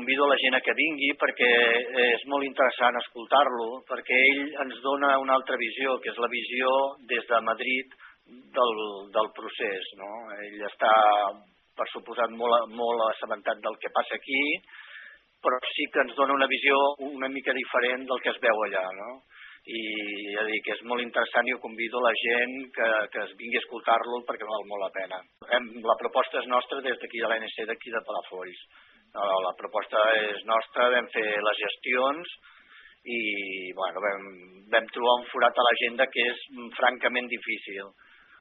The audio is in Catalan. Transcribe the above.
convido la gent a que vingui perquè és molt interessant escoltar-lo, perquè ell ens dona una altra visió, que és la visió des de Madrid del procés, no? Ell està, per suposat, molt assabentat del que passa aquí, però sí que ens dona una visió una mica diferent del que es veu allà, no? I ja dic, és molt interessant i ho convido a la gent que es vingui a escoltar-lo perquè val molt la pena. La proposta és nostra des d'aquí de l'ANC d'aquí de Palafolls. La proposta és nostra, vam fer les gestions i bueno, vam trobar un forat a l'agenda que és francament difícil.